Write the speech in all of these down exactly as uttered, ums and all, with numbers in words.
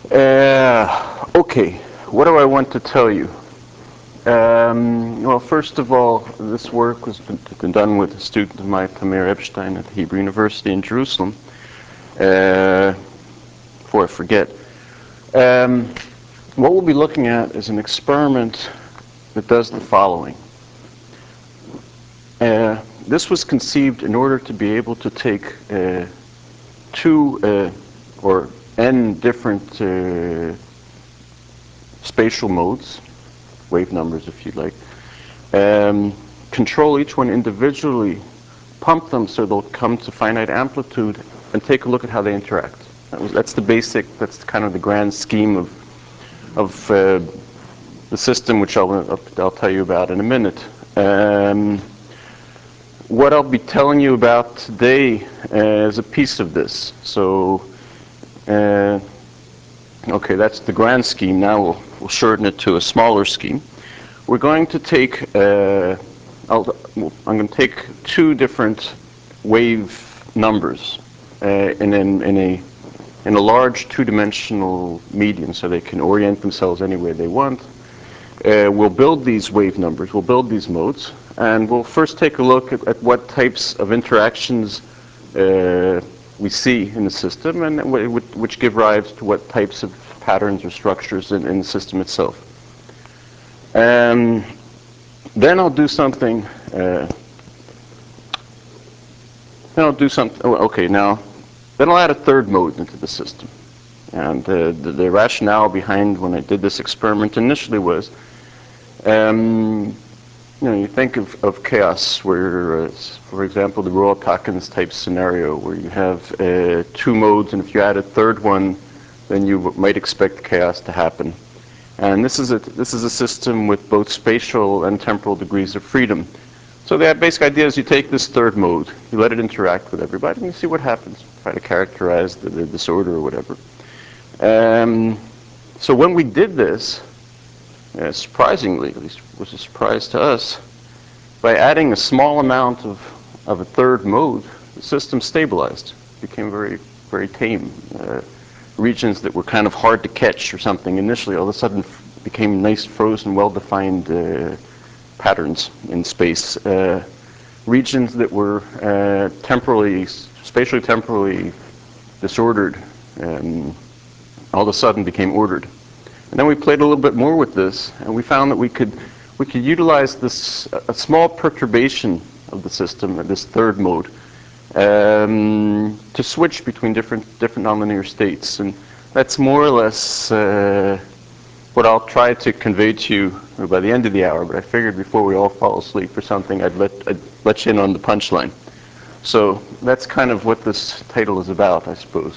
Uh, okay, what do I want to tell you? Um, well, first of all, this work was been, been done with a student of mine, Tamir Epstein, at the Hebrew University in Jerusalem. Uh, before I forget, um, what we'll be looking at is an experiment that does the following. Uh, this was conceived in order to be able to take uh, two uh, or n different uh, spatial modes, wave numbers if you'd like, um, control each one individually, pump them so they'll come to finite amplitude, and take a look at how they interact. That was, that's the basic, that's kind of the grand scheme of, of uh, the system, which I'll, I'll tell you about in a minute. Um, what I'll be telling you about today uh, is a piece of this. So, uh, okay, that's the grand scheme. Now we'll, we'll shorten it to a smaller scheme. We're going to take, uh, I'll, I'm going to take two different wave numbers uh, in, in, in, a, in a large two-dimensional medium so they can orient themselves any way they want. Uh, we'll build these wave numbers, we'll build these modes, and we'll first take a look at, at what types of interactions uh, we see in the system and which give rise to what types of patterns or structures in, in the system itself. Um, then I'll do something, uh, then I'll do something, oh, okay, now, then I'll add a third mode into the system. And uh, the, the rationale behind when I did this experiment initially was, um, you know, you think of, of chaos where, uh, for example, the Royal-Calkins type scenario where you have uh, two modes, and if you add a third one, then you might expect chaos to happen. And this is a this is a system with both spatial and temporal degrees of freedom. So the basic idea is you take this third mode, you let it interact with everybody, and you see what happens. Try to characterize the, the disorder or whatever. Um, so when we did this, uh, surprisingly, at least was a surprise to us, by adding a small amount of of a third mode, the system stabilized, became very very tame. Uh, regions that were kind of hard to catch or something initially all of a sudden became nice, frozen, well-defined uh, patterns in space. Uh, regions that were uh, temporally, spatially temporally disordered um, all of a sudden became ordered. And then we played a little bit more with this, and we found that we could we could utilize this a small perturbation of the system, this third mode, Um, to switch between different different nonlinear states, and that's more or less uh, what I'll try to convey to you by the end of the hour. But I figured before we all fall asleep or something, I'd let I'd let you in on the punchline. So that's kind of what this title is about, I suppose.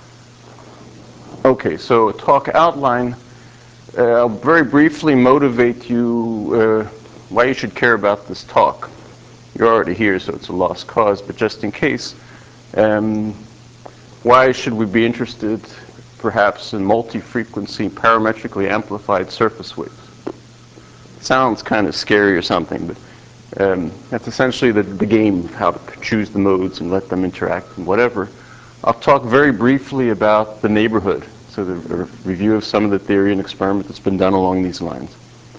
Okay, so a talk outline. Uh, I'll very briefly motivate you uh, why you should care about this talk. You're already here, so it's a lost cause, but just in case, um, why should we be interested, perhaps, in multi-frequency, parametrically amplified surface waves? Sounds kind of scary or something, but um, that's essentially the, the game of how to choose the modes and let them interact and whatever. I'll talk very briefly about the neighborhood, so the, a review of some of the theory and experiment that's been done along these lines.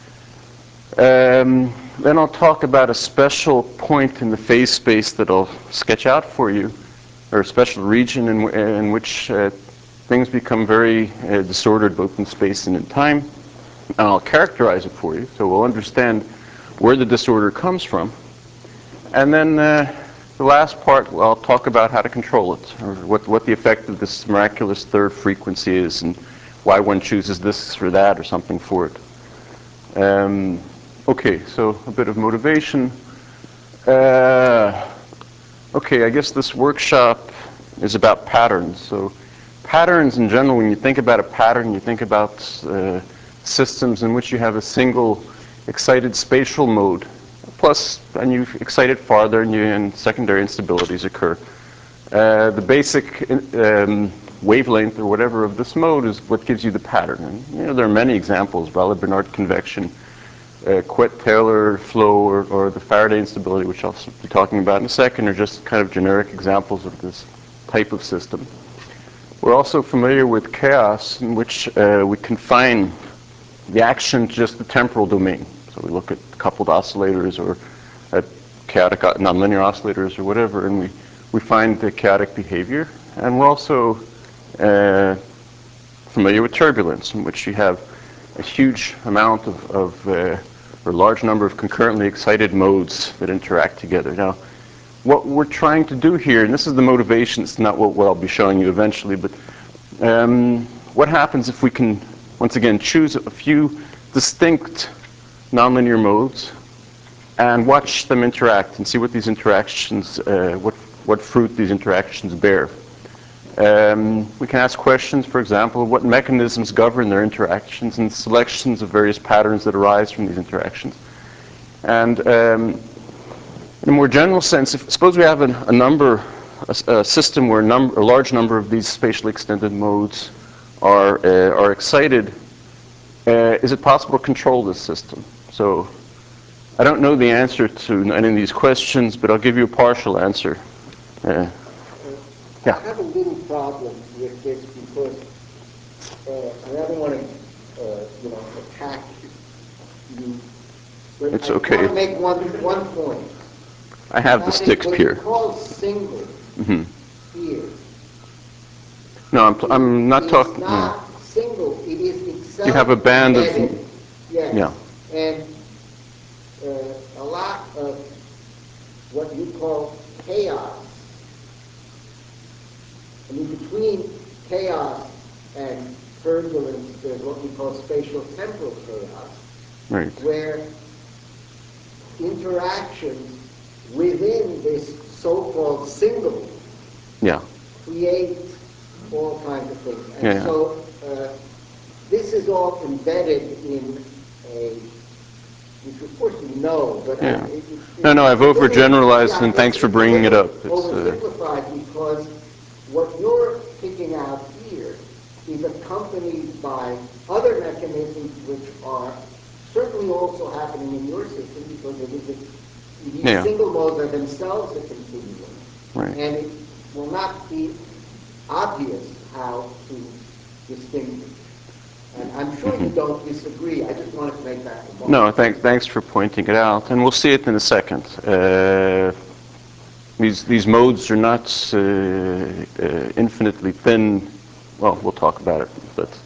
Um, then I'll talk about a special point in the phase space that I'll sketch out for you, or a special region in, in which uh, things become very uh, disordered both in space and in time. And I'll characterize it for you, so we'll understand where the disorder comes from. And then uh, the last part, well, I'll talk about how to control it, or what, what the effect of this miraculous third frequency is, and why one chooses this or that or something for it. Um, Okay, so a bit of motivation. Uh, okay, I guess this workshop is about patterns. So patterns in general, when you think about a pattern, you think about uh, systems in which you have a single excited spatial mode, plus, and you excite it farther and, you, and secondary instabilities occur. Uh, the basic um, wavelength or whatever of this mode is what gives you the pattern. And, you know, there are many examples, Rayleigh-Bernard convection, Uh, Quetelet flow, or, or the Faraday instability, which I'll be talking about in a second, are just kind of generic examples of this type of system. We're also familiar with chaos, in which uh, we confine the action to just the temporal domain. So we look at coupled oscillators or at chaotic nonlinear oscillators or whatever, and we, we find the chaotic behavior. And we're also uh, familiar with turbulence, in which you have a huge amount of, of uh, or a large number of concurrently excited modes that interact together. Now, what we're trying to do here, and this is the motivation, it's not what, what I'll be showing you eventually, but um, what happens if we can, once again, choose a few distinct nonlinear modes and watch them interact and see what these interactions, uh, what, what fruit these interactions bear. Um, we can ask questions, for example, what mechanisms govern their interactions and selections of various patterns that arise from these interactions. And um, in a more general sense, if, suppose we have a, a number, a, a system where a, number, a large number of these spatially extended modes are, uh, are excited, uh, is it possible to control this system? So I don't know the answer to any of these questions, but I'll give you a partial answer. Uh, yeah. I have a little problem with this because uh, I don't want to, uh, you know, attack you. But it's I okay. I want to make one one point. I have the sticks here. What you call single mm-hmm. here. No, I'm, I'm not talking. It's not no. single. It is itself. You have a band embedded. of. Yes. Yeah. And uh, a lot of what you call chaos. I mean, between chaos and turbulence, there's what we call spatial-temporal chaos, right. where interactions within this so-called single yeah. create all kinds of things. And yeah. so uh, this is all embedded in a, which of course you know, but yeah. I, it, it, no, no, I've overgeneralized, yeah, and thanks it's, for it's bringing it up. It's oversimplified uh, because what you're picking out here is accompanied by other mechanisms which are certainly also happening in your system because it is a, these yeah. single modes are themselves a continuum. Right. And it will not be obvious how to distinguish. And I'm sure mm-hmm. you don't disagree. I just wanted to make that remark. No, thank, thanks for pointing it out. And we'll see it in a second. Uh, these, these modes are not uh, uh, infinitely thin. Well, we'll talk about it. But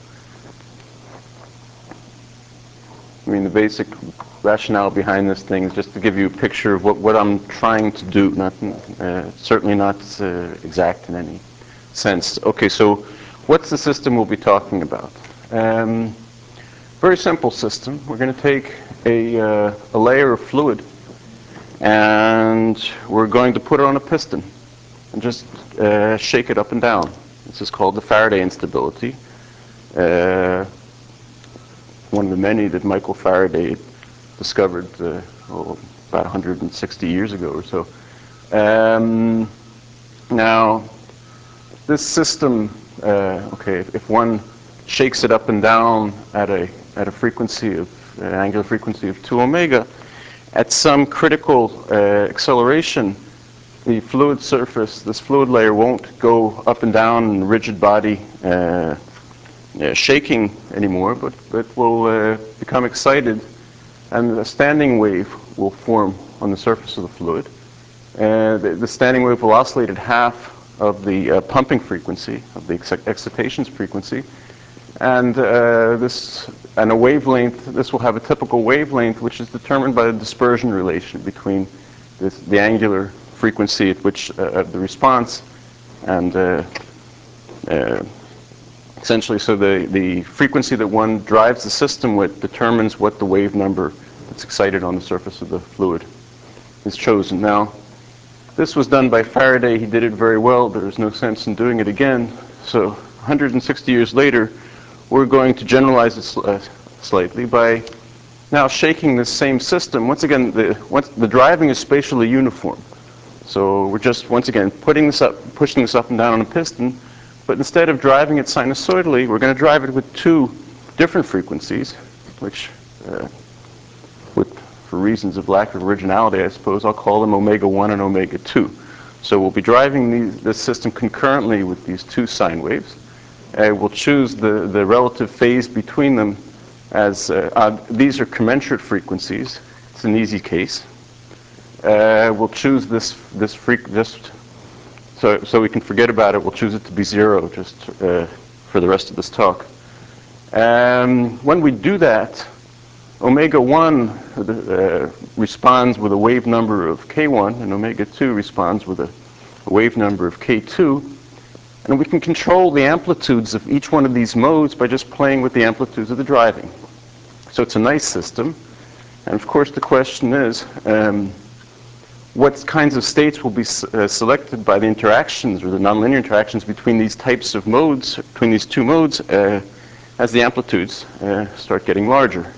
I mean, the basic rationale behind this thing is just to give you a picture of what, what I'm trying to do. Not, uh, certainly not uh, exact in any sense. Okay, so what's the system we'll be talking about? Um, very simple system. We're going to take a, uh, a layer of fluid and we're going to put it on a piston and just uh, shake it up and down. This is called the Faraday instability. Uh, one of the many that Michael Faraday discovered uh, oh, about one hundred sixty years ago or so. Um, now, this system, uh, okay, if, if one shakes it up and down at a at a frequency of uh, an angular frequency of two omega, at some critical uh, acceleration, the fluid surface, this fluid layer, won't go up and down in a rigid body uh, uh, shaking anymore, but but will uh, become excited, and a standing wave will form on the surface of the fluid. Uh, the, the standing wave will oscillate at half of the uh, pumping frequency, of the ex excitations frequency, and uh, this and a wavelength. This will have a typical wavelength, which is determined by the dispersion relation between this, the angular frequency at which uh, of the response, and uh, uh, essentially, so the the frequency that one drives the system with determines what the wave number that's excited on the surface of the fluid is chosen. Now, this was done by Faraday. He did it very well. There's no sense in doing it again. So one hundred sixty years later, we're going to generalize it sl uh, slightly by now shaking this same system. Once again, the, once, the driving is spatially uniform. So we're just, once again, putting this up, pushing this up and down on a piston, but instead of driving it sinusoidally, we're going to drive it with two different frequencies, which, uh, with, for reasons of lack of originality, I suppose, I'll call them omega one and omega two. So we'll be driving these, this system concurrently with these two sine waves. uh, we'll choose the, the relative phase between them as uh, odd. These are commensurate frequencies. It's an easy case. Uh, we'll choose this this freq just so so we can forget about it. We'll choose it to be zero just uh, for the rest of this talk. Um, when we do that, omega one uh, responds with a wave number of k one, and omega two responds with a, a wave number of k two. And we can control the amplitudes of each one of these modes by just playing with the amplitudes of the driving. So it's a nice system. And of course, the question is, um, what kinds of states will be uh, selected by the interactions or the nonlinear interactions between these types of modes, between these two modes, uh, as the amplitudes uh, start getting larger.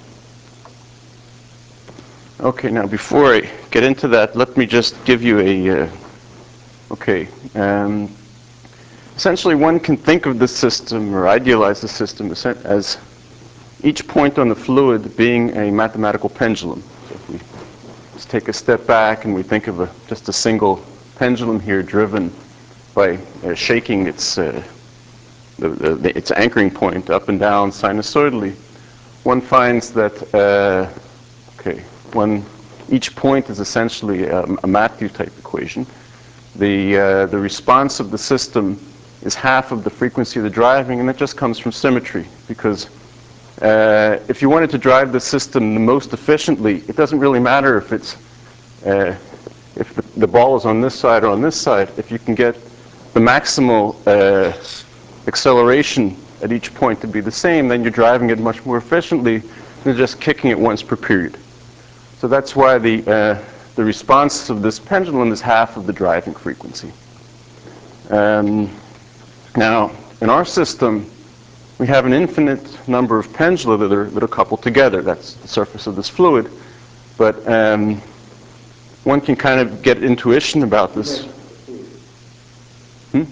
Okay, now before I get into that, let me just give you a, uh, okay, um, essentially one can think of the system or idealize the system as each point on the fluid being a mathematical pendulum. So if we just take a step back and we think of a, just a single pendulum here driven by uh, shaking its, uh, the, the, its anchoring point up and down sinusoidally, one finds that uh, okay, one, each point is essentially a, a Matthew type equation. The, uh, the response of the system is half of the frequency of the driving, and that just comes from symmetry, because uh, if you wanted to drive the system the most efficiently, it doesn't really matter if it's uh, if the, the ball is on this side or on this side. If you can get the maximal uh, acceleration at each point to be the same, then you're driving it much more efficiently than just kicking it once per period. So that's why the uh, the response of this pendulum is half of the driving frequency. Um, now, in our system, we have an infinite number of pendula that are, that are coupled together. That's the surface of this fluid. But um, one can kind of get intuition about this. Hmm?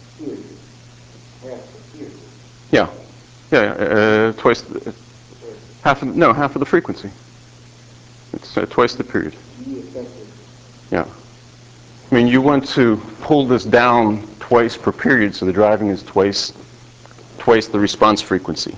Yeah. Yeah, uh, twice, the, half of, no, half of the frequency. It's uh, twice the period. Yeah. I mean, you want to pull this down twice per period, so the driving is twice, twice the response frequency.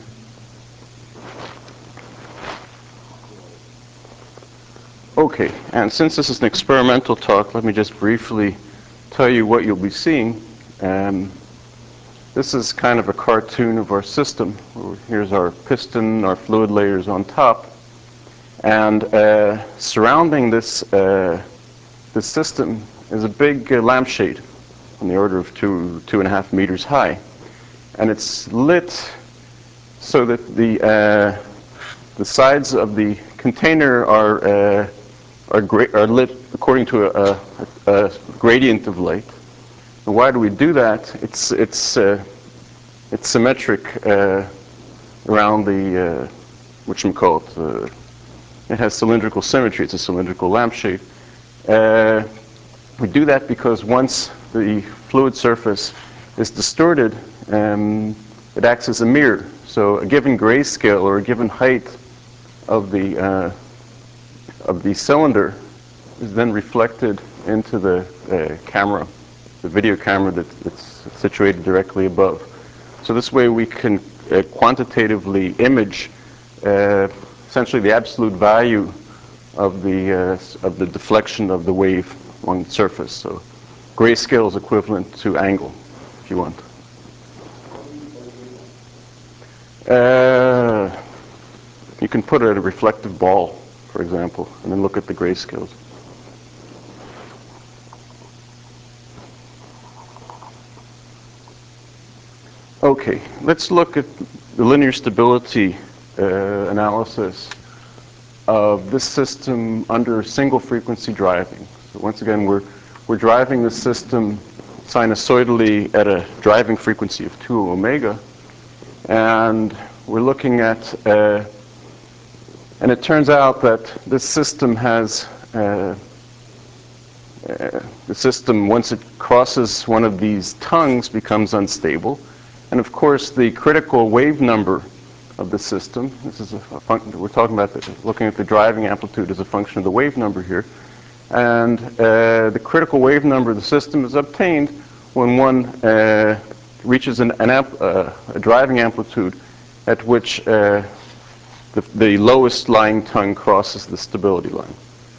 Okay, and since this is an experimental talk, let me just briefly tell you what you'll be seeing. Um, this is kind of a cartoon of our system. Here's our piston, our fluid layers on top, and uh, surrounding this uh, this system is a big uh, lampshade on the order of two, two and a half meters high. And it's lit so that the, uh, the sides of the container are, uh, are, gra- are lit according to a, a, a gradient of light. And why do we do that? It's, it's, uh, it's symmetric uh, around the, uh, whatchamacallit, uh, it has cylindrical symmetry. It's a cylindrical lampshade. Uh, we do that because once the fluid surface is distorted, um, it acts as a mirror. So a given grayscale or a given height of the uh, of the cylinder is then reflected into the uh, camera, the video camera that, that's situated directly above. So this way we can uh, quantitatively image uh, essentially the absolute value of the uh, of the deflection of the wave on the surface. So grayscale is equivalent to angle, if you want. Uh, you can put it at a reflective ball, for example, and then look at the grayscales. Okay, let's look at the linear stability uh, analysis of this system under single frequency driving. So once again, we're we're driving the system sinusoidally at a driving frequency of two omega, and we're looking at, uh, and it turns out that this system has, uh, uh, the system, once it crosses one of these tongues, becomes unstable. And of course, the critical wave number of the system, this is a, a function, we're talking about the, looking at the driving amplitude as a function of the wave number here. And uh, the critical wave number of the system is obtained when one uh, reaches an, an amp, uh, a driving amplitude at which uh, the, the lowest lying tongue crosses the stability line.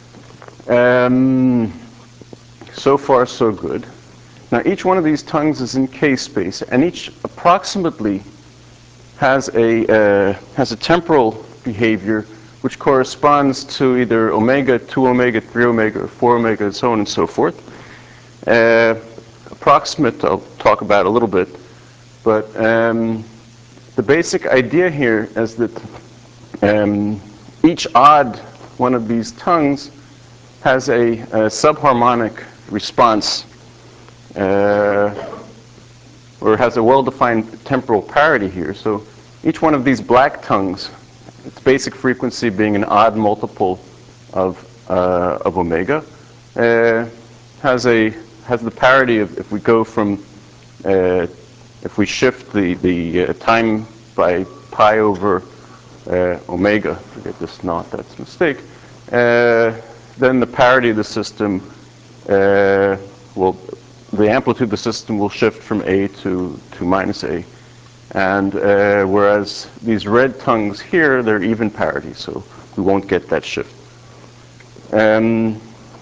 Um, so far, so good. Now, each one of these tongues is in k-space, and each approximately has a, uh, has a temporal behavior which corresponds to either omega, two omega, three omega, or four omega, and so on and so forth. Uh, approximate, I'll talk about a little bit, but um, the basic idea here is that um, each odd one of these tongues has a, a subharmonic response, uh, or has a well-defined temporal parity here. So each one of these black tongues, its basic frequency being an odd multiple of, uh, of omega, uh, has a has the parity of, if we go from, uh, if we shift the, the uh, time by pi over uh, omega, forget this naught, that's a mistake, uh, then the parity of the system uh, will, the amplitude of the system will shift from A to, to minus A. And uh, whereas these red tongues here, they're even parity, so we won't get that shift. Um,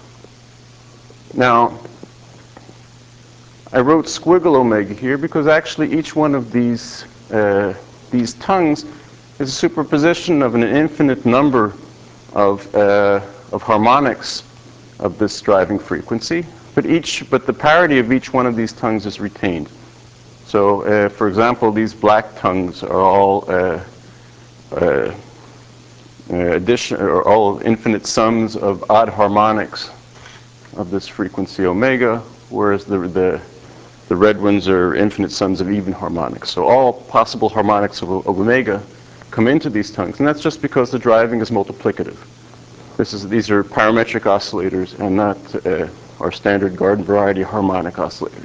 now, I wrote squiggle omega here because actually each one of these, uh, these tongues is a superposition of an infinite number of, uh, of harmonics of this driving frequency, but, each, but the parity of each one of these tongues is retained. So, uh, for example, these black tongues are all uh, uh, addition, or all infinite sums of odd harmonics of this frequency omega, whereas the, the the red ones are infinite sums of even harmonics. So all possible harmonics of, of omega come into these tongues, and that's just because the driving is multiplicative. This is these are parametric oscillators and not uh, our standard garden variety harmonic oscillators.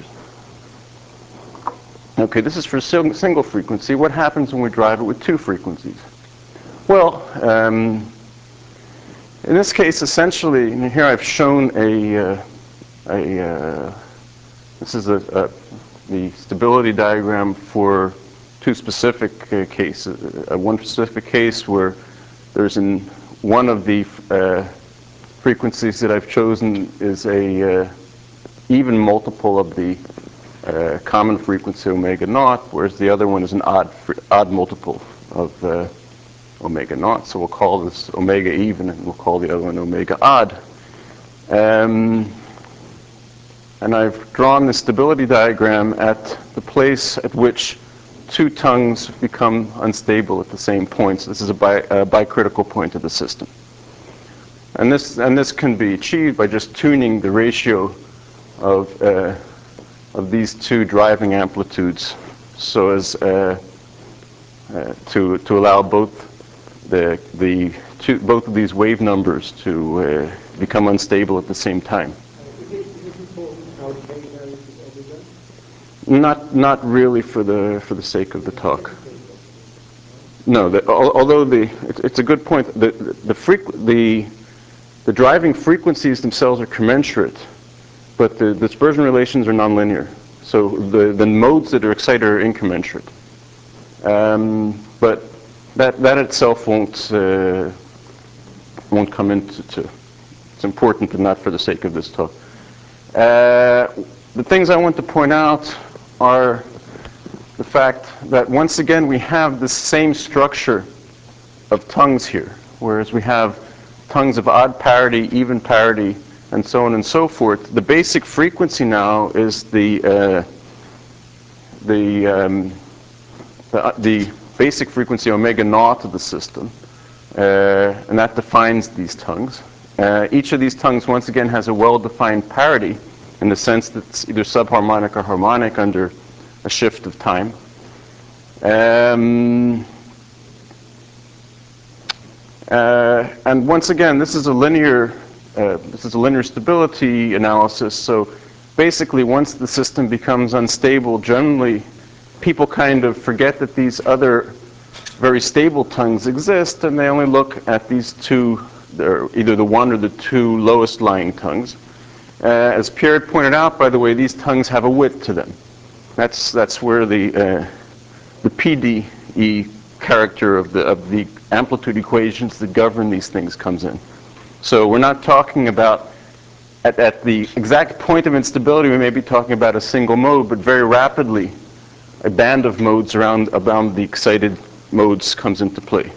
Okay, this is for single frequency. What happens when we drive it with two frequencies? Well, um, in this case, essentially, and here I've shown a, uh, a uh, this is a, a, the stability diagram for two specific uh, cases. Uh, one specific case where there's in one of the uh, frequencies that I've chosen is a uh, even multiple of the uh, common frequency omega naught, whereas the other one is an odd odd multiple of uh, omega naught. So we'll call this omega even, and we'll call the other one omega odd. Um, and I've drawn the stability diagram at the place at which two tongues become unstable at the same point. So this is a, bi a bicritical point of the system. And this, and this can be achieved by just tuning the ratio of, uh, of these two driving amplitudes so as uh, uh, to, to allow both the, the two, both of these wave numbers to uh, become unstable at the same time. Not, not really for the for the sake of the talk. No, the, although the it, it's a good point. The the, frequ the the driving frequencies themselves are commensurate, but the, the dispersion relations are nonlinear. So the the modes that are excited are incommensurate. Um, but that that itself won't uh, won't come into. To, it's important, but not for the sake of this talk. Uh, the things I want to point out are the fact that once again we have the same structure of tongues here, whereas we have tongues of odd parity, even parity, and so on and so forth. The basic frequency now is the uh, the, um, the uh, the basic frequency omega naught of the system, uh, and that defines these tongues. Uh, each of these tongues once again has a well-defined parity in the sense that it's either subharmonic or harmonic under a shift of time. Um, uh, and once again, this is a linear, uh, this is a linear stability analysis. So basically, once the system becomes unstable, generally, people kind of forget that these other very stable tongues exist, and they only look at these two, either the one or the two lowest lying tongues. Uh, as Pierre pointed out, by the way, these tongues have a width to them. That's that's where the uh, the P D E character of the of the amplitude equations that govern these things comes in. So we're not talking about at, at the exact point of instability. We may be talking about a single mode, but very rapidly, a band of modes around around the excited modes comes into play.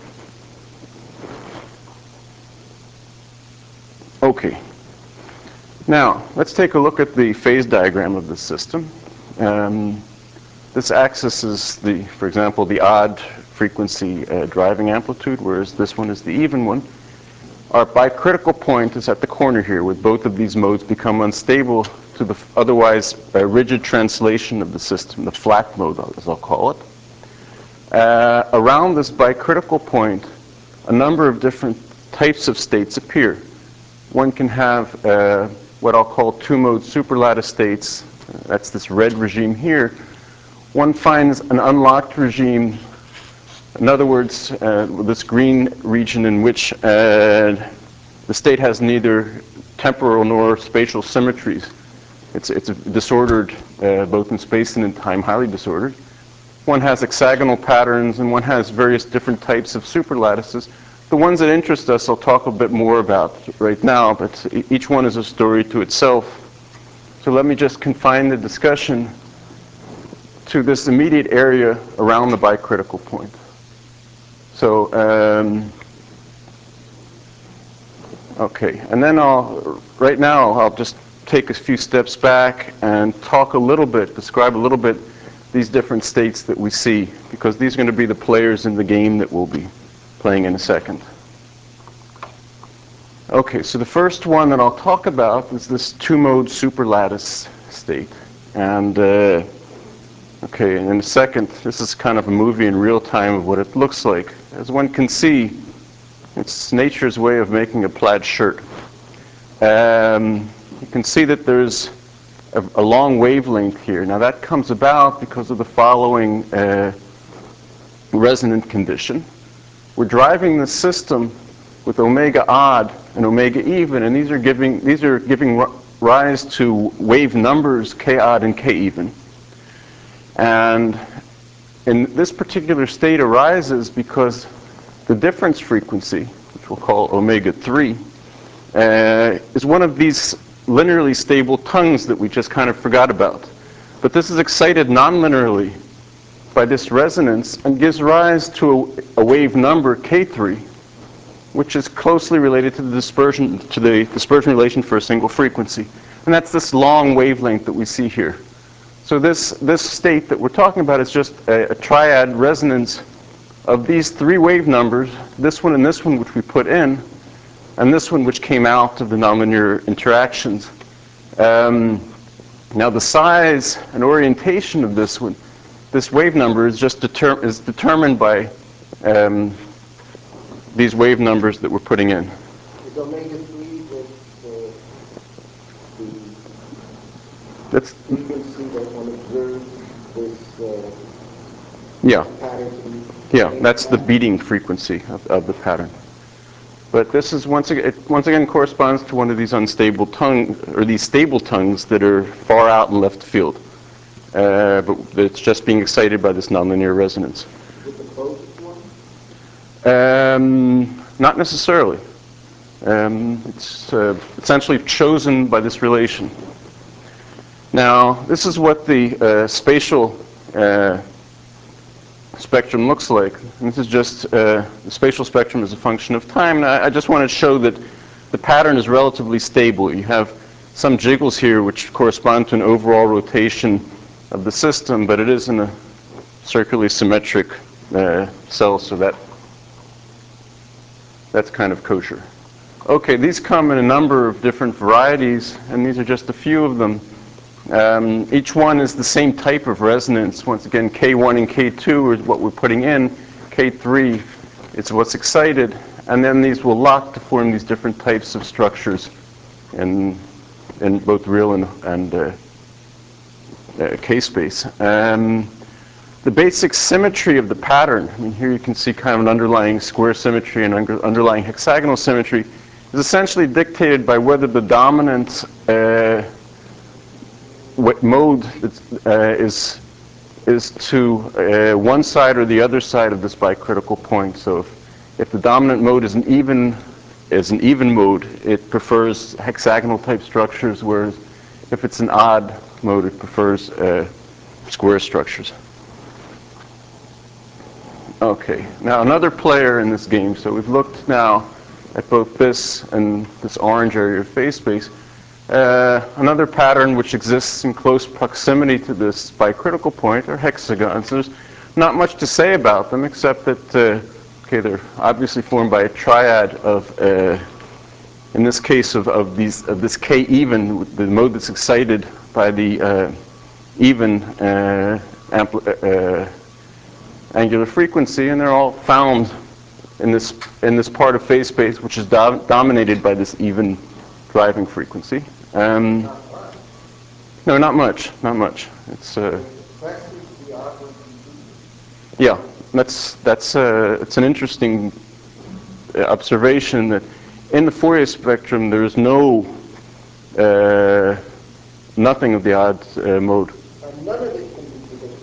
Okay. Now, let's take a look at the phase diagram of this system. Um, this axis is, the, for example, the odd frequency uh, driving amplitude, whereas this one is the even one. Our bicritical point is at the corner here, where both of these modes become unstable to the otherwise uh, rigid translation of the system, the flat mode, as I'll call it. Uh, around this bicritical point, a number of different types of states appear. One can have uh, what I'll call two-mode superlattice states. Uh, that's this red regime here. One finds an unlocked regime, in other words, uh, this green region in which uh, the state has neither temporal nor spatial symmetries. It's, it's disordered uh, both in space and in time, highly disordered. One has hexagonal patterns, and one has various different types of superlattices. The ones that interest us I'll talk a bit more about right now, but each one is a story to itself. So let me just confine the discussion to this immediate area around the bicritical point. So, um, okay, and then I'll, right now I'll just take a few steps back and talk a little bit, describe a little bit these different states that we see, because these are going to be the players in the game that we'll be playing in a second. Okay, so the first one that I'll talk about is this two-mode superlattice state. And, uh, okay, and in a second, this is kind of a movie in real time of what it looks like. As one can see, it's nature's way of making a plaid shirt. Um, you can see that there's a, a long wavelength here. Now that comes about because of the following uh, resonant condition. We're driving the system with omega odd and omega even, and these are giving these are giving rise to wave numbers k odd and k even. And in this particular state arises because the difference frequency, which we'll call omega three, uh, is one of these linearly stable tongues that we just kind of forgot about. But this is excited nonlinearly by this resonance and gives rise to a, a wave number k three, which is closely related to the dispersion to the dispersion relation for a single frequency. And that's this long wavelength that we see here. So this, this state that we're talking about is just a, a triad resonance of these three wave numbers, this one and this one which we put in, and this one which came out of the nonlinear interactions. Um, now the size and orientation of this one, this wave number is just deter is determined by um, these wave numbers that we're putting in. Is omega three the, the, the That's, frequency that one observes this uh, yeah, pattern? yeah, that's the beating frequency of, of the pattern. But this is once again, it once again corresponds to one of these unstable tongues, or these stable tongues that are far out in left field. Uh, but it's just being excited by this nonlinear resonance. Is it the closest one? Um, not necessarily. Um, it's uh, essentially chosen by this relation. Now, this is what the uh, spatial uh, spectrum looks like. And this is just, uh, the spatial spectrum is a function of time. And I, I just want to show that the pattern is relatively stable. You have some jiggles here which correspond to an overall rotation of the system, but it is in a circularly symmetric uh, cell, so that that's kind of kosher. Okay, these come in a number of different varieties, and these are just a few of them. Um, each one is the same type of resonance. Once again, K one and K two is what we're putting in. K three is what's excited. And then these will lock to form these different types of structures in, in both real and, and uh, uh, K-space. Um, the basic symmetry of the pattern, I mean, here you can see kind of an underlying square symmetry and under, underlying hexagonal symmetry, is essentially dictated by whether the dominant uh, what mode uh, is is to uh, one side or the other side of this bicritical point. So if, if the dominant mode is an even is an even mode, it prefers hexagonal type structures, whereas if it's an odd mode, it prefers uh, square structures. Okay, now another player in this game. So we've looked now at both this and this orange area of phase space. Uh, another pattern which exists in close proximity to this bicritical point are hexagons. There's not much to say about them except that, uh, okay, they're obviously formed by a triad of, uh, in this case, of, of, these, of this K even, the mode that's excited by the uh, even uh, uh, angular frequency, and they're all found in this, in this part of phase space which is do dominated by this even driving frequency. Um, Not much. no, not much, not much. It's uh, Expresses the awkward continuum. yeah, that's that's uh, it's an interesting observation that in the Fourier spectrum there is no uh, nothing of the odd uh, mode. And none of it can be predicted.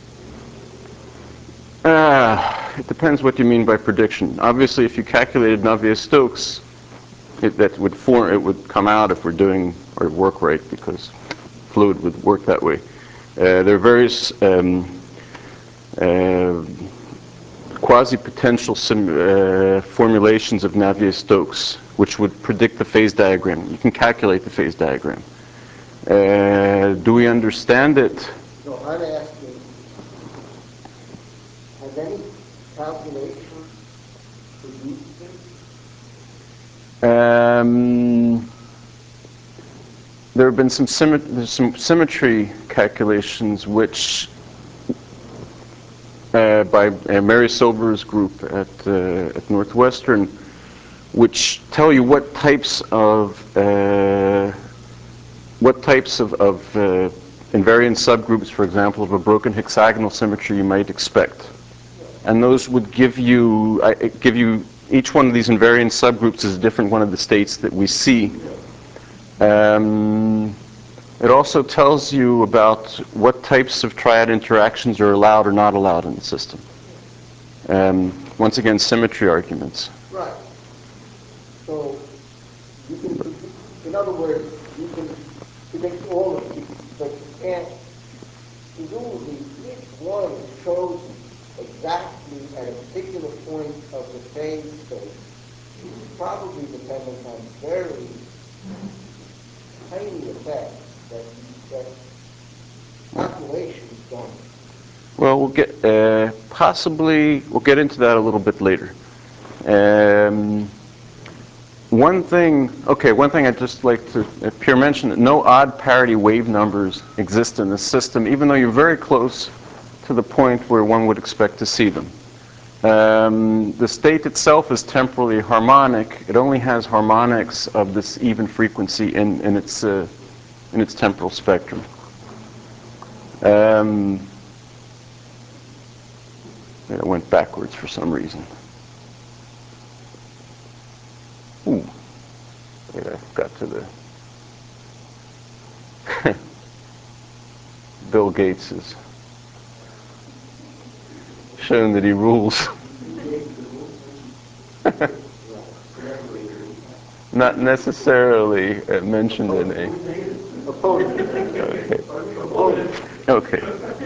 Uh, it depends what you mean by prediction. Obviously, if you calculated Navier-Stokes, it, that would form, it would come out if we're doing our work right, because fluid would work that way. Uh, there are various um, uh, quasi-potential sim, uh, formulations of Navier-Stokes, which would predict the phase diagram. You can calculate the phase diagram. Uh, do we understand it? No, I'm asking, has any calculation produced this? Um, there have been some, symmet there's some symmetry calculations which, uh, by uh, Mary Silver's group at, uh, at Northwestern, which tell you what types of uh, what types of, of uh, invariant subgroups, for example, of a broken hexagonal symmetry you might expect. And those would give you, uh, give you, each one of these invariant subgroups is a different one of the states that we see. Um, it also tells you about what types of triad interactions are allowed or not allowed in the system. Um, once again, symmetry arguments. Right. So you can, in other words, you can predict all of these, but you can't, presumably each one is chosen exactly at a particular point of the phase space. It's probably dependent on very tiny effects that, that calculations don't. Well, we'll get, uh, possibly, we'll get into that a little bit later. Um, one thing, okay, one thing I'd just like to, uh, Pierre mentioned that no odd parity wave numbers exist in the system, even though you're very close to the point where one would expect to see them. Um, the state itself is temporally harmonic. It only has harmonics of this even frequency in, in, its, uh, in its temporal spectrum. Um, it went backwards for some reason. Ooh. Wait, I got to the... Bill Gates has shown that he rules. Not necessarily uh, mentioned in a... Okay. Okay.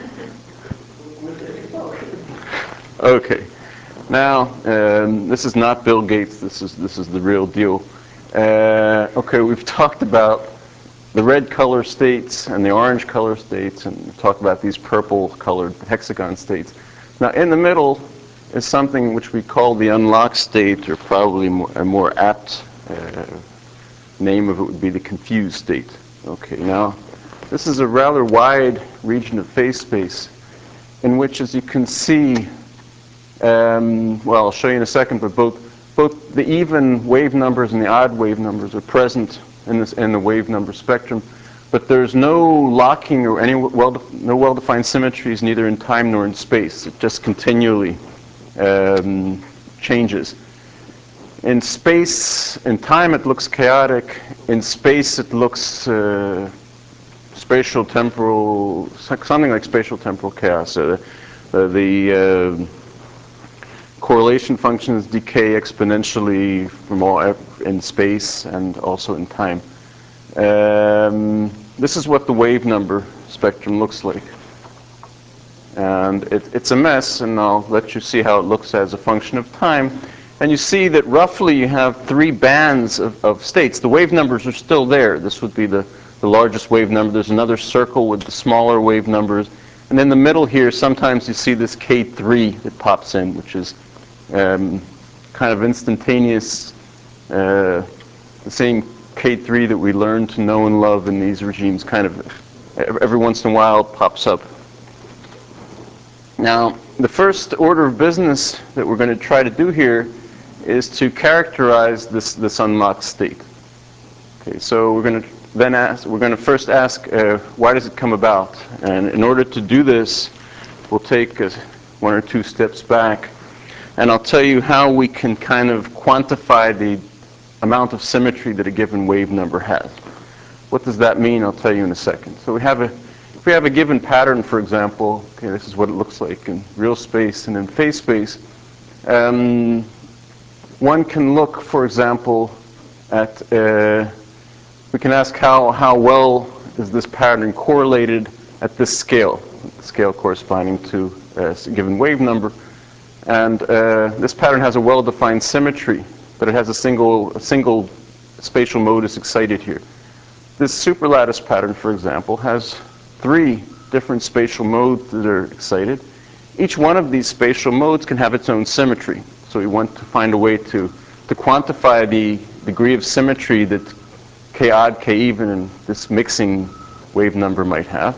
Okay. Now, um, this is not Bill Gates. This is this is the real deal. Uh, okay, we've talked about the red color states and the orange color states, and we've talked about these purple colored hexagon states. Now, in the middle is something which we call the unlocked state, or probably more, a more apt uh, name of it would be the confused state. Okay, now, this is a rather wide region of phase space in which, as you can see, um, well, I'll show you in a second, but both both the even wave numbers and the odd wave numbers are present in this in the wave number spectrum, but there's no locking or any well no well-defined symmetries, neither in time nor in space. It just continually um, changes. In space, in time, it looks chaotic. In space, it looks uh, spatial temporal, something like spatial temporal chaos. Uh, uh, the uh, correlation functions decay exponentially from all in space and also in time. Um, this is what the wave number spectrum looks like. And it, it's a mess, and I'll let you see how it looks as a function of time. And you see that roughly you have three bands of, of states. The wave numbers are still there. This would be the, the largest wave number. There's another circle with the smaller wave numbers. And in the middle here, sometimes you see this K three that pops in, which is um, kind of instantaneous, uh, the same K three that we learn to know and love in these regimes kind of every once in a while pops up. Now, the first order of business that we're going to try to do here is to characterize this, this unlocked state. Okay, so we're going to then ask, we're going to first ask, uh, why does it come about? And in order to do this, we'll take uh, one or two steps back, and I'll tell you how we can kind of quantify the amount of symmetry that a given wave number has. What does that mean? I'll tell you in a second. So we have a If we have a given pattern, for example, okay, this is what it looks like in real space and in phase space. Um, one can look, for example, at, uh, we can ask how, how well is this pattern correlated at this scale, the scale corresponding to a given wave number. And uh, this pattern has a well-defined symmetry, but it has a single, a single spatial modus excited here. This superlattice pattern, for example, has three different spatial modes that are excited. Each one of these spatial modes can have its own symmetry. So we want to find a way to, to quantify the degree of symmetry that k odd, k even, and this mixing wave number might have.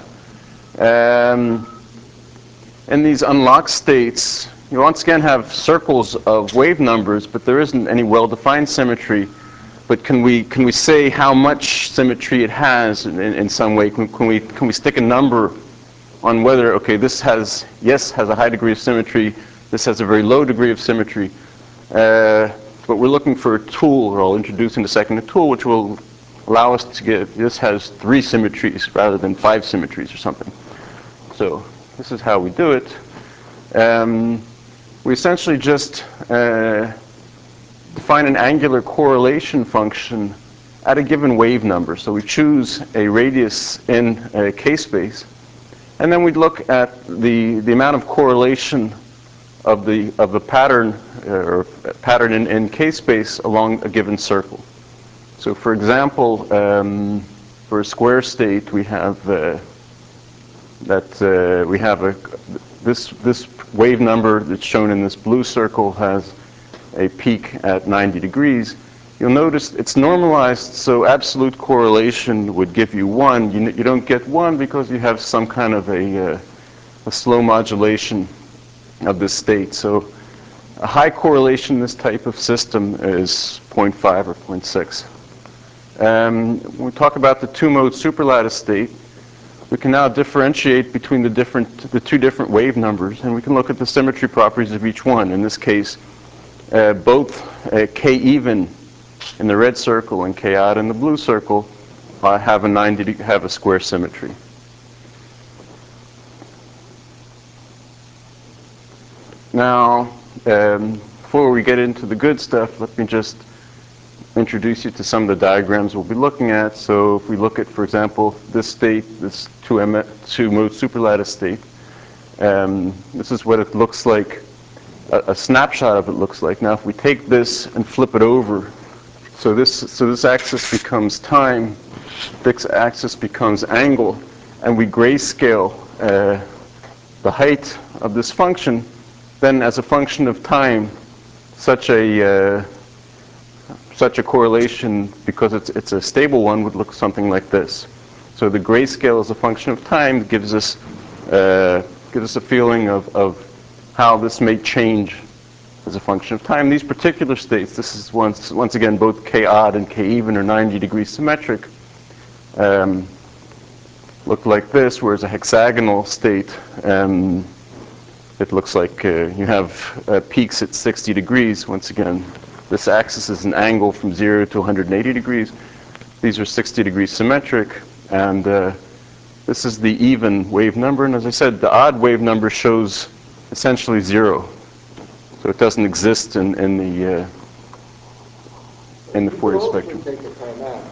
Um, in these unlocked states, you once again have circles of wave numbers, but there isn't any well-defined symmetry. But can we can we say how much symmetry it has in, in some way? Can, can we can we stick a number on whether, okay, this has yes has a high degree of symmetry, this has a very low degree of symmetry, uh, but we're looking for a tool, or I'll introduce in a second a tool which will allow us to get this has three symmetries rather than five symmetries or something. So this is how we do it. Um, we essentially just uh, define an angular correlation function at a given wave number. So we choose a radius in a k-space, and then we'd look at the, the amount of correlation of the, of the pattern, or pattern in, in k-space along a given circle. So for example, um, for a square state, we have uh, that uh, we have a this this wave number that's shown in this blue circle has a peak at ninety degrees. You'll notice it's normalized, so absolute correlation would give you one. You, you don't get one because you have some kind of a, uh, a slow modulation of this state. So a high correlation in this type of system is zero point five or zero point six. Um, when we talk about the two-mode superlattice state, we can now differentiate between the different, the two different wave numbers, and we can look at the symmetry properties of each one. In this case, uh, both uh, k even in the red circle and k odd in the blue circle uh, have a ninety have a square symmetry. Now, um, before we get into the good stuff, let me just introduce you to some of the diagrams we'll be looking at. So if we look at, for example, this state, this two-mode superlattice state, um, this is what it looks like, a, a snapshot of it looks like. Now if we take this and flip it over, so this, so this axis becomes time, this axis becomes angle, and we grayscale uh, the height of this function, then as a function of time, such a uh, such a correlation, because it's, it's a stable one, would look something like this. So the grayscale as a function of time gives us, uh, gives us a feeling of, of how this may change as a function of time. These particular states, this is once, once again both k odd and k even are ninety degrees symmetric, um, look like this, whereas a hexagonal state, um, it looks like uh, you have uh, peaks at sixty degrees. Once again, this axis is an angle from zero to one hundred eighty degrees. These are sixty degrees symmetric, and uh, This is the even wave number, and as I said, the odd wave number shows essentially zero. So it doesn't exist in, in the uh, in the Fourier spectrum. Take the time out.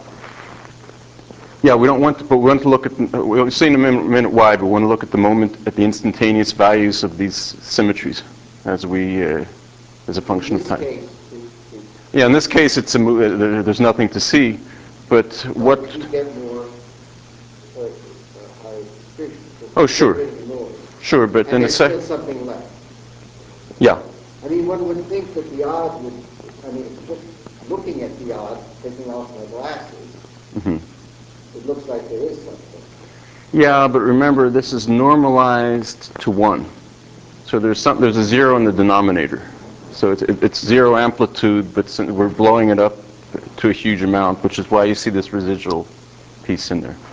Yeah, we don't want to, but we want to look at, we'll see in a minute, minute why, but we want to look at the moment, at the instantaneous values of these symmetries as we, uh, as a function of time. Case, it, it, yeah, in this case, it's a, uh, there's nothing to see, but what... You get more uh, uh, high precision. Oh, sure. Sure, but and in a there's sec... still something left. Yeah. I mean, one would think that the odd would, I mean, just looking at the odd, taking off my glasses, mm-hmm. It looks like there is something. Yeah, but remember, this is normalized to one. So there's some, there's a zero in the denominator. So it's, it's zero amplitude, but we're blowing it up to a huge amount, which is why you see this residual piece in there.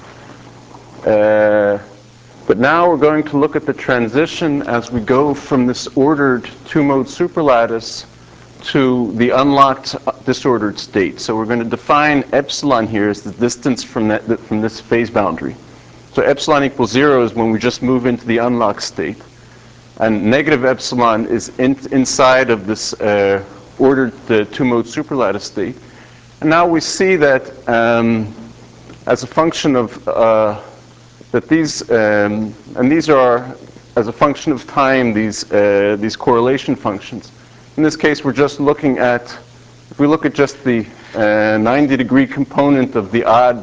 Uh, but now we're going to look at the transition as we go from this ordered two-mode superlattice to the unlocked disordered state. So we're going to define epsilon here as the distance from that from this phase boundary. So epsilon equals zero is when we just move into the unlocked state, and negative epsilon is in, inside of this uh, ordered uh, two-mode superlattice state. And now we see that um, as a function of uh, that these um, and these are as a function of time these uh, these correlation functions. In this case, we're just looking at, if we look at just the uh, ninety degree component of the odd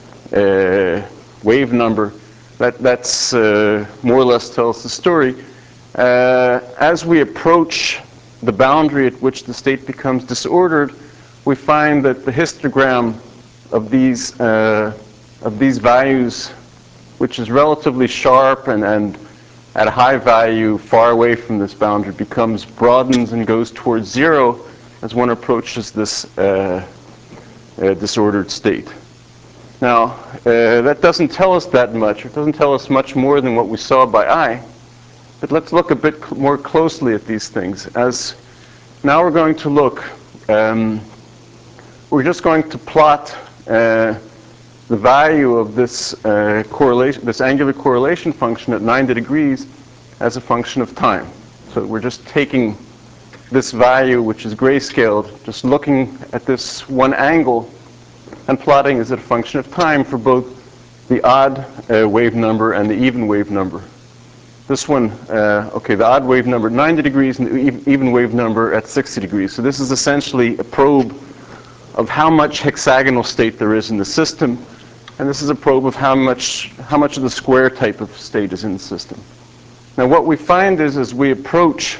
uh, wave number, that that's uh, more or less tells the story. Uh, as we approach the boundary at which the state becomes disordered, we find that the histogram of these uh, of these values, which is relatively sharp and, and at a high value far away from this boundary, becomes broadens and goes towards zero as one approaches this uh, uh, disordered state. Now, uh, that doesn't tell us that much. It doesn't tell us much more than what we saw by eye. But let's look a bit cl- more closely at these things. As now we're going to look, um, we're just going to plot uh, the value of this uh, correlation, this angular correlation function at ninety degrees as a function of time. So we're just taking this value, which is grayscaled, just looking at this one angle and plotting as a function of time for both the odd uh, wave number and the even wave number. This one, uh, okay, the odd wave number at ninety degrees and the even wave number at sixty degrees. So this is essentially a probe of how much hexagonal state there is in the system, and this is a probe of how much how much of the square type of state is in the system. Now what we find is as we approach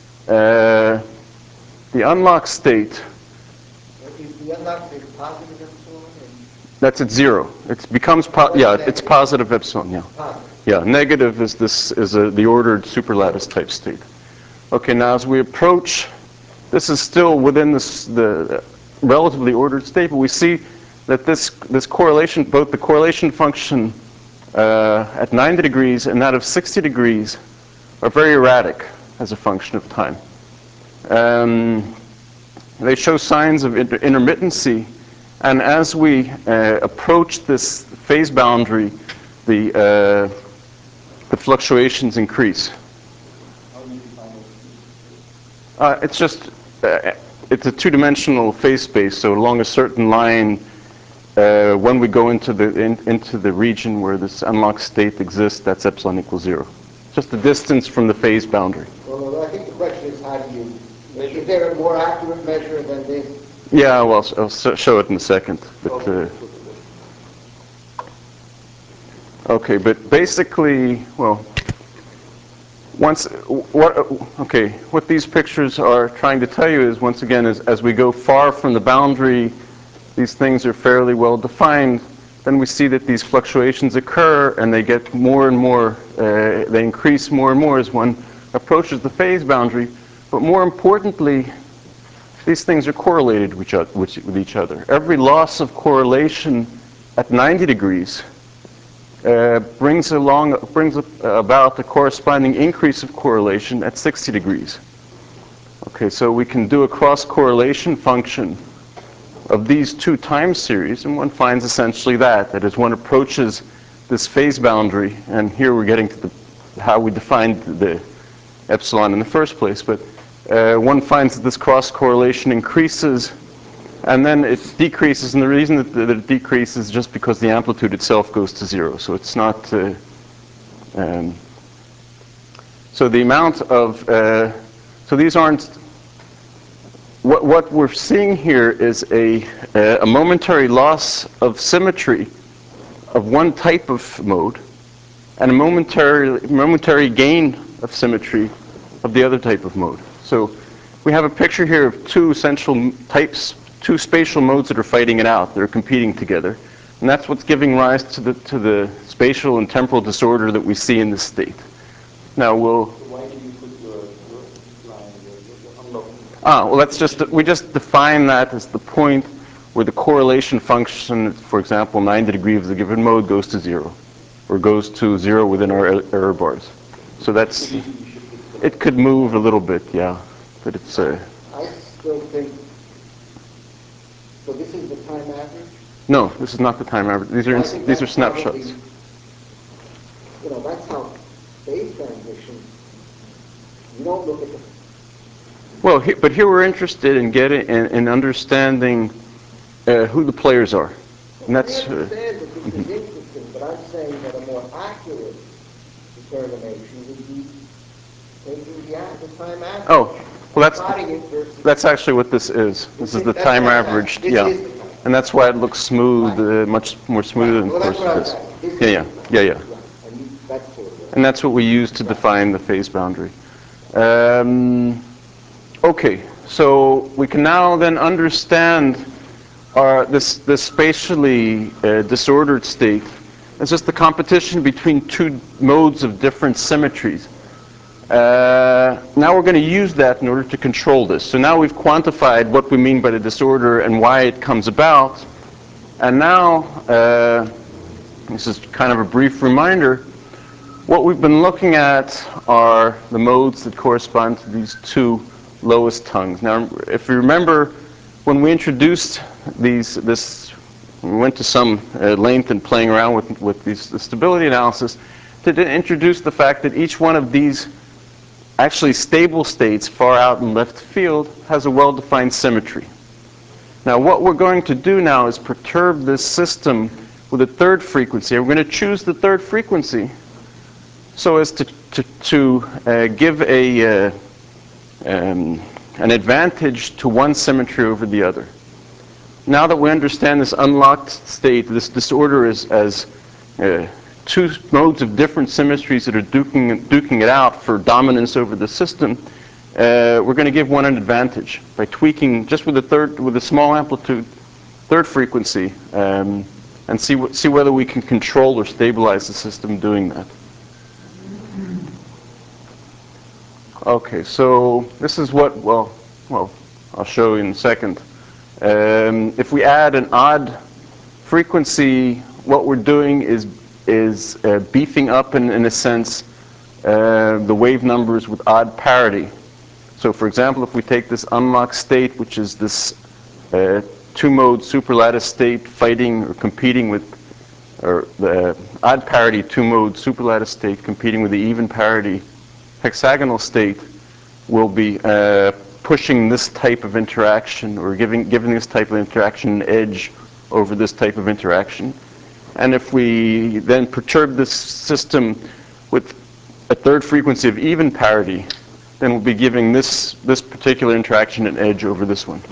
uh, the unlocked state, Is the unlocked state positive epsilon? that's at zero. It becomes po- yeah, it's positive epsilon. Yeah, Positive. yeah. Negative is this is a, the ordered superlattice type state. Okay, now as we approach, this is still within this the relatively ordered state, but we see that this this correlation, both the correlation function uh, at ninety degrees and that of sixty degrees, are very erratic as a function of time. Um, they show signs of inter- intermittency, and as we uh, approach this phase boundary, the uh, the fluctuations increase. Uh, it's just uh, it's a two-dimensional phase space, so along a certain line, uh, when we go into the in, into the region where this unlocked state exists, that's epsilon equals zero. Just the distance from the phase boundary. Well, I think the question is, how do you measure? Is there a more accurate measure than this? Yeah, well, I'll, I'll show it in a second. But uh, okay, but basically, well, once what okay, what these pictures are trying to tell you is, once again, is as we go far from the boundary, these things are fairly well defined. Then we see that these fluctuations occur, and they get more and more. Uh, they increase more and more as one approaches the phase boundary. But more importantly, these things are correlated with each other. Every loss of correlation at ninety degrees uh, brings along brings about the corresponding increase of correlation at sixty degrees. Okay, so we can do a cross-correlation function of these two time series, and one finds essentially that, that as one approaches this phase boundary, and here we're getting to the, how we defined the epsilon in the first place, but uh, one finds that this cross correlation increases and then it decreases, and the reason that, that it decreases is just because the amplitude itself goes to zero. So it's not, uh, um, so the amount of, uh, so these aren't, what, what we're seeing here is a, a momentary loss of symmetry of one type of mode and a momentary, momentary gain of symmetry of the other type of mode. So we have a picture here of two essential types, two spatial modes that are fighting it out. They're competing together. And that's what's giving rise to the, to the spatial and temporal disorder that we see in this state. Now we'll... So why did you put your, your line, your, your unlocking? Ah, well, that's just, we just define that as the point where the correlation function, for example, ninety degree of the given mode goes to zero, or goes to zero within our error bars. So that's, it could move a little bit, yeah, but it's... Uh, I still think, so this is the time average? no, this is not the time average. These are, Well, I think these are that's snapshots. probably, you know, that's how phase transition, you don't look at the... Well, he, but here we're interested in getting, in, in understanding uh, who the players are. And that's... I Uh, understand that this is interesting, but I'm saying that a more accurate determination would be taking the, a- the time average. oh, well, that's, plotting it versus... that's actually what this is. This is the That's time what I'm averaged, asking. This yeah. is the time. And that's why it looks smooth, uh, much more smooth than, of Well, that's course, what I'm this. asking. This Yeah, is yeah, the time. yeah, yeah. And you, that's sort of what... And that's what we use to define the phase boundary. Um, okay, so we can now then understand our, this, this spatially uh, disordered state. It's just the competition between two modes of different symmetries. Uh, now we're going to use that in order to control this. So now we've quantified what we mean by the disorder and why it comes about. And now, uh, this is kind of a brief reminder, what we've been looking at are the modes that correspond to these two lowest tongues. Now, if you remember, when we introduced these, this, we went to some uh, length in playing around with, with these, the stability analysis to introduce the fact that each one of these actually stable states far out in left field has a well-defined symmetry. Now, what we're going to do now is perturb this system with a third frequency. We're going to choose the third frequency so as to, to, to uh, give a, uh, um, an advantage to one symmetry over the other. Now that we understand this unlocked state, this disorder is as uh, two modes of different symmetries that are duking, duking it out for dominance over the system, uh, we're going to give one an advantage by tweaking just with a third, with a small amplitude, third frequency, um, and see, see whether we can control or stabilize the system doing that. Okay, so this is what, well, well, I'll show you in a second. Um, if we add an odd frequency, what we're doing is is uh, beefing up, in, in a sense, uh, the wave numbers with odd parity. So, for example, if we take this unlocked state, which is this uh, two-mode superlattice state fighting or competing with, or the odd parity two-mode superlattice state competing with the even parity hexagonal state, will be uh, pushing this type of interaction or giving, giving this type of interaction an edge over this type of interaction. And if we then perturb this system with a third frequency of even parity, then we'll be giving this, this particular interaction an edge over this one.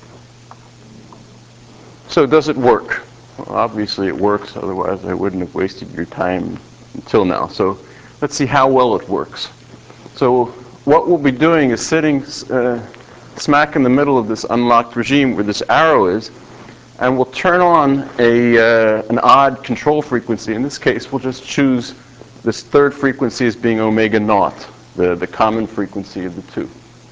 So does it work? Well, obviously it works, otherwise I wouldn't have wasted your time until now. So let's see how well it works. So what we'll be doing is sitting uh, smack in the middle of this unlocked regime where this arrow is, and we'll turn on a, uh, an odd control frequency. In this case, we'll just choose this third frequency as being omega naught, the, the common frequency of the two.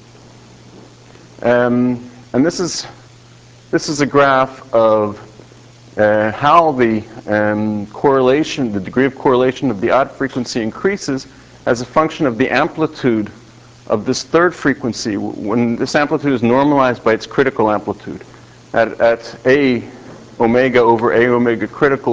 Um, and this is, this is a graph of uh, how the um, correlation, the degree of correlation of the odd frequency increases as a function of the amplitude of this third frequency when this amplitude is normalized by its critical amplitude. At, at A omega over A omega critical,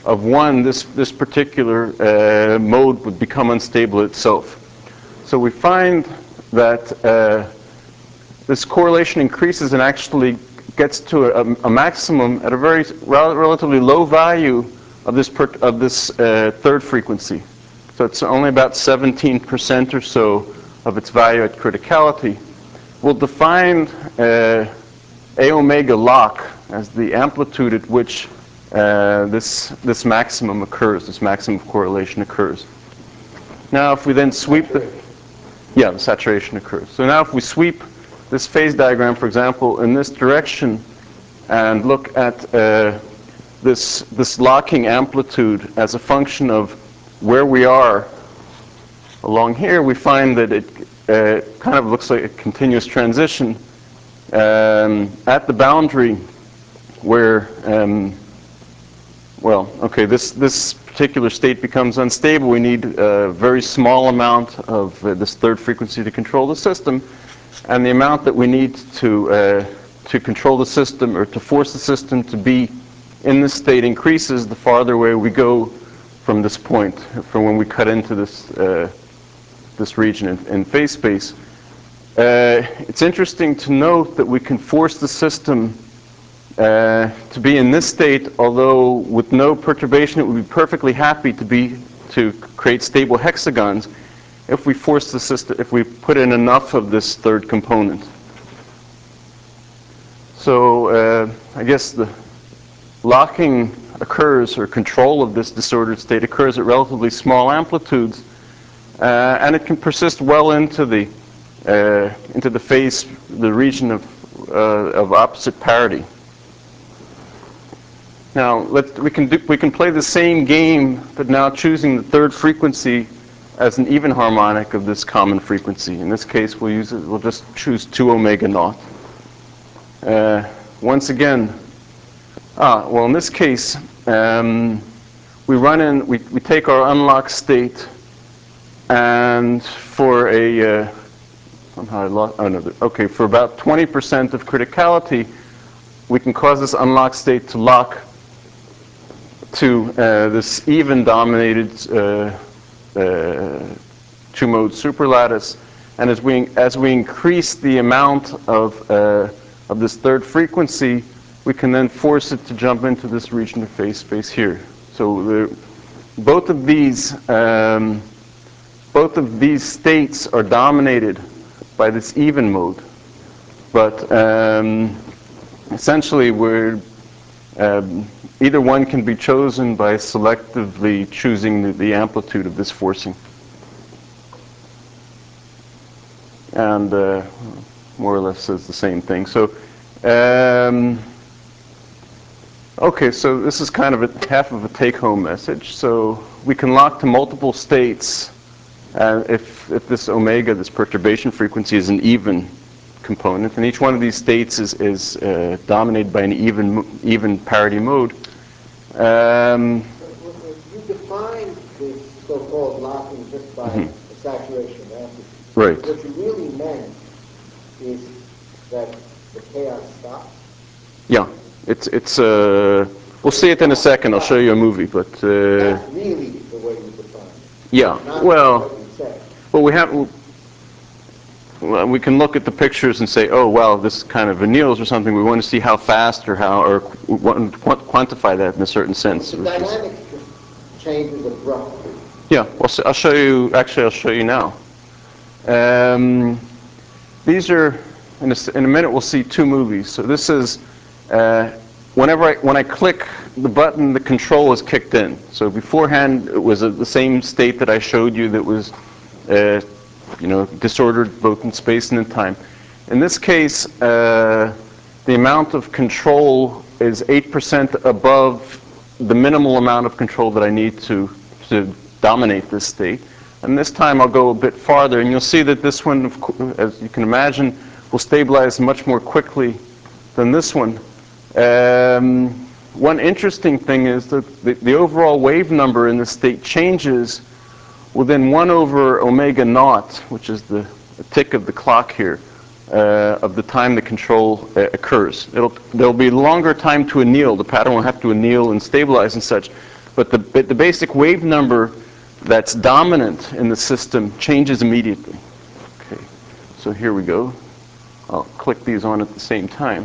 of one, this, this particular uh, mode would become unstable itself. So we find that uh, this correlation increases and actually gets to a, a maximum at a very rel relatively low value of this, per of this uh, third frequency. So it's only about seventeen percent or so of its value at criticality. We'll define uh, A omega lock as the amplitude at which uh, this, this maximum occurs, this maximum of correlation occurs. Now if we then sweep the, yeah, the saturation occurs. So now if we sweep this phase diagram, for example, in this direction and look at uh, this, this locking amplitude as a function of where we are along here, we find that it uh, kind of looks like a continuous transition um, at the boundary where, um, well, okay, this, this particular state becomes unstable. We need a very small amount of uh, this third frequency to control the system. And the amount that we need to, uh, to control the system or to force the system to be in this state increases the farther away we go from this point, from when we cut into this, uh, this region in, in phase space. Uh, it's interesting to note that we can force the system uh, to be in this state, although with no perturbation it would be perfectly happy to be to create stable hexagons if we force the system, if we put in enough of this third component. So uh, I guess the locking occurs, or control of this disordered state occurs at relatively small amplitudes, uh, and it can persist well into the uh, into the phase, the region of uh, of opposite parity. Now let's, we can do, we can play the same game, but now choosing the third frequency as an even harmonic of this common frequency. In this case, we'll use it. We'll just choose two omega naught. Uh, once again, ah, well, in this case, um, we run in. We we take our unlocked state, and for a uh, somehow I lost. Oh no. Okay, for about twenty percent of criticality, we can cause this unlocked state to lock to uh, this even dominated uh, uh, two-mode superlattice, and as we as we increase the amount of uh, of this third frequency, we can then force it to jump into this region of phase space here. So the, both of these um, both of these states are dominated by this even mode, but um, essentially we're um, either one can be chosen by selectively choosing the, the amplitude of this forcing. And uh, more or less says the same thing. So, um, okay, so this is kind of a, half of a take-home message. So we can lock to multiple states uh, if, if this omega, this perturbation frequency, is an even component, and each one of these states is, is uh, dominated by an even, even parity mode. Um, You define this so-called locking just by mm-hmm. the saturation amplitude. Right. What you really meant is that the chaos stops. Yeah, it's it's. Uh, we'll see it in a second. I'll show you a movie, but uh, that's really the way you define it. Yeah. Not Well. what you said. Well, we have. Well, we can look at the pictures and say, oh, well, this kind of anneals or something. We want to see how fast or how, or qu quantify that in a certain sense. The dynamics just changes abruptly. Yeah, well, I'll show you. Actually, I'll show you now. Um, these are, in a, in a minute, we'll see two movies. So this is, uh, whenever I, when I click the button, the control is kicked in. So beforehand, it was a, the same state that I showed you that was, uh, you know, disordered both in space and in time. In this case, uh, the amount of control is eight percent above the minimal amount of control that I need to, to dominate this state. And this time I'll go a bit farther, and you'll see that this one, as you can imagine, will stabilize much more quickly than this one. Um, one interesting thing is that the, the overall wave number in this state changes within one over omega naught, which is the, the tick of the clock here, uh, of the time the control uh, occurs. It'll, there'll be longer time to anneal. The pattern will have to anneal and stabilize and such. But the, but the basic wave number that's dominant in the system changes immediately. Okay, so here we go. I'll click these on at the same time.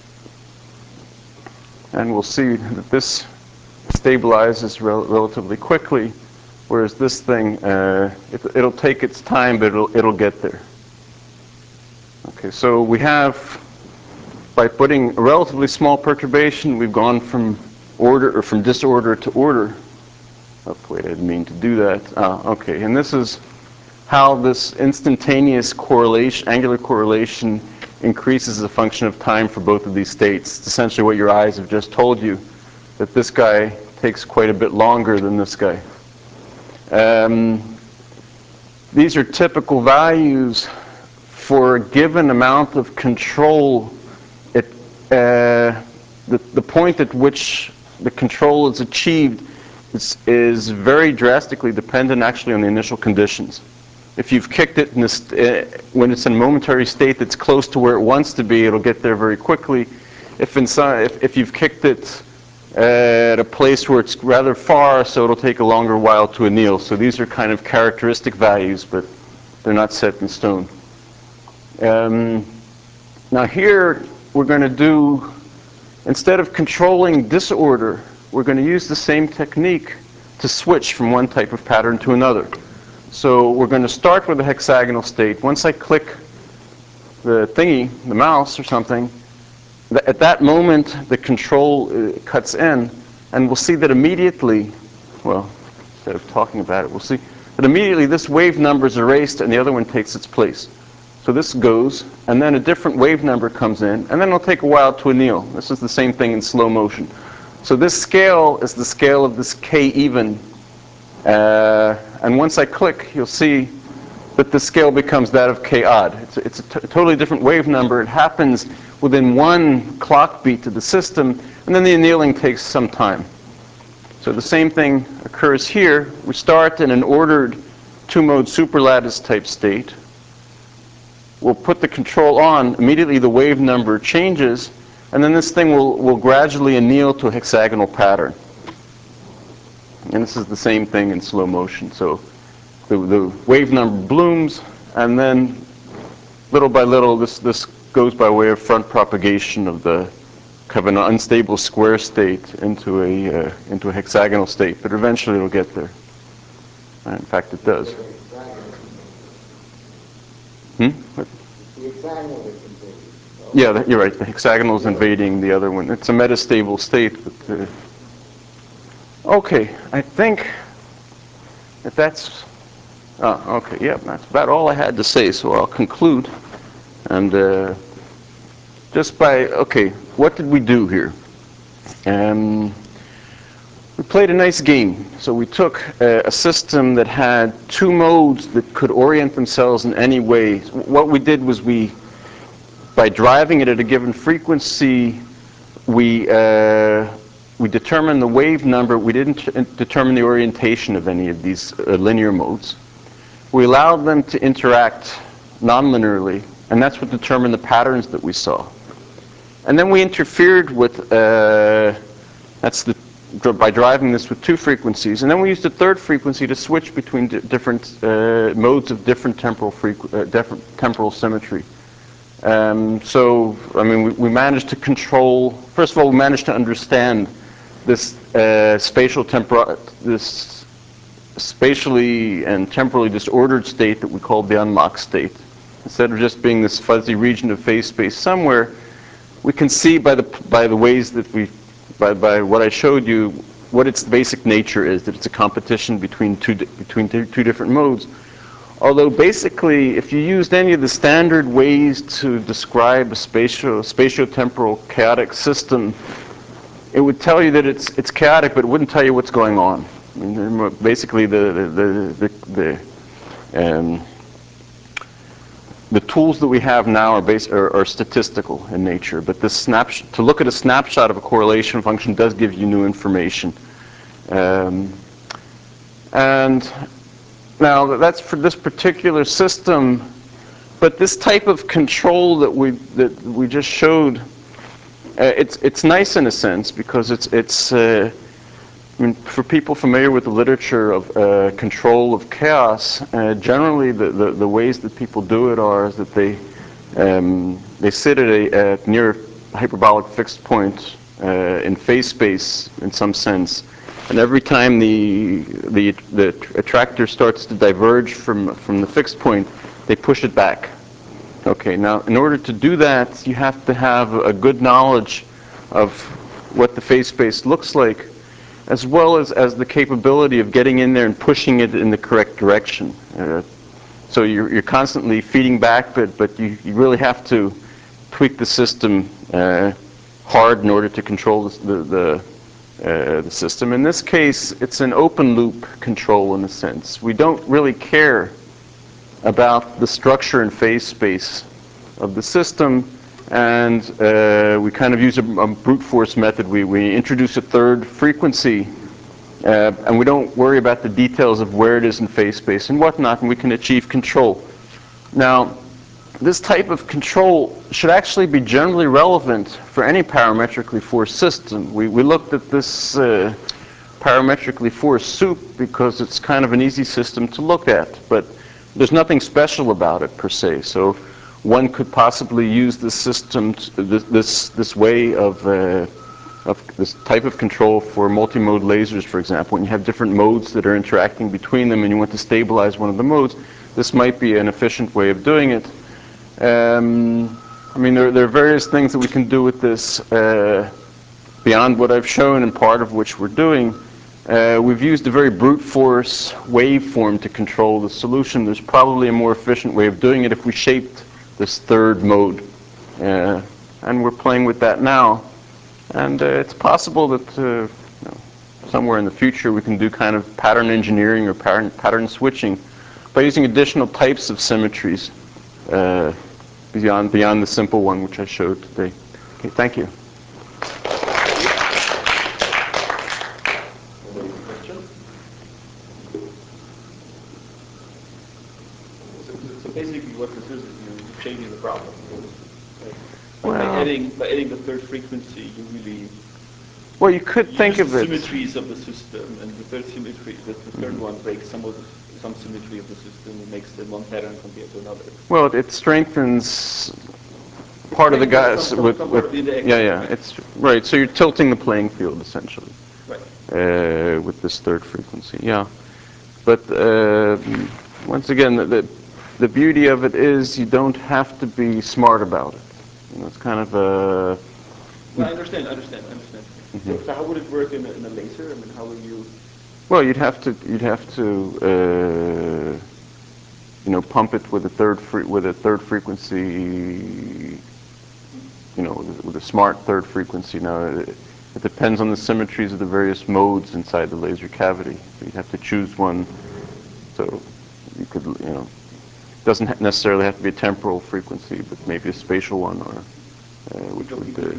And we'll see that this stabilizes rel relatively quickly, whereas this thing, uh, it, it'll take its time, but it'll, it'll get there. Okay, so we have, by putting a relatively small perturbation, we've gone from order, or from disorder to order. Oh, wait, I didn't mean to do that. Ah, okay, and this is how this instantaneous correlation, angular correlation, increases as a function of time for both of these states. It's essentially what your eyes have just told you, that this guy takes quite a bit longer than this guy. Um, these are typical values for a given amount of control. It, uh, the, the point at which the control is achieved is, is very drastically dependent actually on the initial conditions. If you've kicked it in this, uh, when it's in a momentary state that's close to where it wants to be, it'll get there very quickly. If, inside, if, if you've kicked it uh, at a place where it's rather far, so it'll take a longer while to anneal. So these are kind of characteristic values, but they're not set in stone. Um, now here, we're going to do, instead of controlling disorder, we're going to use the same technique to switch from one type of pattern to another. So we're going to start with a hexagonal state. Once I click the thingy, the mouse or something, th at that moment the control uh, cuts in, and we'll see that immediately, well, instead of talking about it, we'll see that immediately this wave number is erased and the other one takes its place. So this goes, and then a different wave number comes in, and then it'll take a while to anneal. This is the same thing in slow motion. So this scale is the scale of this k even. Uh, and once I click, you'll see that the scale becomes that of k odd. It's a, it's a t totally different wave number. It happens within one clock beat to the system, and then the annealing takes some time. So the same thing occurs here. We start in an ordered two-mode superlattice type state. We'll put the control on. Immediately the wave number changes, and then this thing will, will gradually anneal to a hexagonal pattern. And this is the same thing in slow motion. So the, the wave number blooms, and then little by little, this, this goes by way of front propagation of the kind of an unstable square state into a, uh, into a hexagonal state. But eventually it'll get there. And in fact, it does. Hmm? What? The hexagonal is invading. Yeah, that, you're right. The hexagonal is invading the other one. It's a metastable state. But, uh, okay, I think that that's, oh, okay, yeah, that's about all I had to say, so I'll conclude. And uh, just by, okay, what did we do here? Um, we played a nice game. So we took a, a system that had two modes that could orient themselves in any way. What we did was we, by driving it at a given frequency, we uh, we determined the wave number. We didn't determine the orientation of any of these uh, linear modes. We allowed them to interact nonlinearly, and that's what determined the patterns that we saw. And then we interfered with, uh, that's the, by driving this with two frequencies. And then we used a third frequency to switch between di different uh, modes of different temporal, frequ uh, different temporal symmetry. Um, so, I mean, we, we managed to control, first of all, we managed to understand this uh, spatial temporal, this spatially and temporally disordered state that we called the unlocked state. Instead of just being this fuzzy region of phase space somewhere, we can see by the, by the ways that we, by, by what I showed you, what its basic nature is, that it's a competition between two, between two, two different modes. Although basically, if you used any of the standard ways to describe a spatio, spatiotemporal chaotic system, it would tell you that it's, it's chaotic, but it wouldn't tell you what's going on. I mean, basically, the, the, the, the, um, the tools that we have now are, base, are, are statistical in nature, but this snapshot, to look at a snapshot of a correlation function does give you new information. Um, and now, that's for this particular system, but this type of control that we, that we just showed, uh, it's, it's nice in a sense because it's, it's, uh, I mean, for people familiar with the literature of uh, control of chaos, uh, generally the, the, the ways that people do it are is that they um, they sit at a at near hyperbolic fixed point uh, in phase space in some sense, and every time the the the attractor starts to diverge from from the fixed point, they push it back. Okay, now in order to do that, you have to have a good knowledge of what the phase space looks like, as well as, as the capability of getting in there and pushing it in the correct direction. Uh, so you're, you're constantly feeding back, but, but you, you really have to tweak the system uh, hard in order to control the, the, uh, the system. In this case, it's an open loop control in a sense. We don't really care about the structure and phase space of the system, and uh, we kind of use a, a brute force method. We, we introduce a third frequency, uh, and we don't worry about the details of where it is in phase space and whatnot, and we can achieve control. Now, this type of control should actually be generally relevant for any parametrically forced system. We, we looked at this uh, parametrically forced soup because it's kind of an easy system to look at, but there's nothing special about it per se. So one could possibly use this system, to, this, this this way of uh, of this type of control for multi-mode lasers, for example. When you have different modes that are interacting between them, and you want to stabilize one of the modes, this might be an efficient way of doing it. Um, I mean, there, there are various things that we can do with this uh, beyond what I've shown, and part of which we're doing. Uh, we've used a very brute force waveform to control the solution. There's probably a more efficient way of doing it if we shaped this third mode. Uh, and we're playing with that now. And uh, it's possible that uh, you know, somewhere in the future we can do kind of pattern engineering or pattern, pattern switching by using additional types of symmetries uh, beyond, beyond the simple one which I showed today. Okay, thank you. So basically what this is, is you, you're changing the problem. Right? By, Well, by, adding, by adding the third frequency, you really well, you could think use of the it. symmetries of the system, and the third symmetry, the, the third Mm-hmm. one breaks some of the, some symmetry of the system and makes them one pattern compared to another. Well, it, it strengthens part of the guys Some- some- with, some with part of the index. yeah, yeah. It's right. So you're tilting the playing field essentially Right. uh, with this third frequency. Yeah, but uh, once again, the, the the beauty of it is you don't have to be smart about it. You know, it's kind of a No, I understand, I understand, I understand. Mm-hmm. So, so how would it work in a, in a laser? I mean, how will you... well, you'd have to you'd have to uh, you know pump it with a third fre- with a third frequency. You know, with a smart third frequency. Now, it, it depends on the symmetries of the various modes inside the laser cavity. So you'd have to choose one. So you could, you know, it doesn't ha- necessarily have to be a temporal frequency, but maybe a spatial one, or uh, which would. Uh,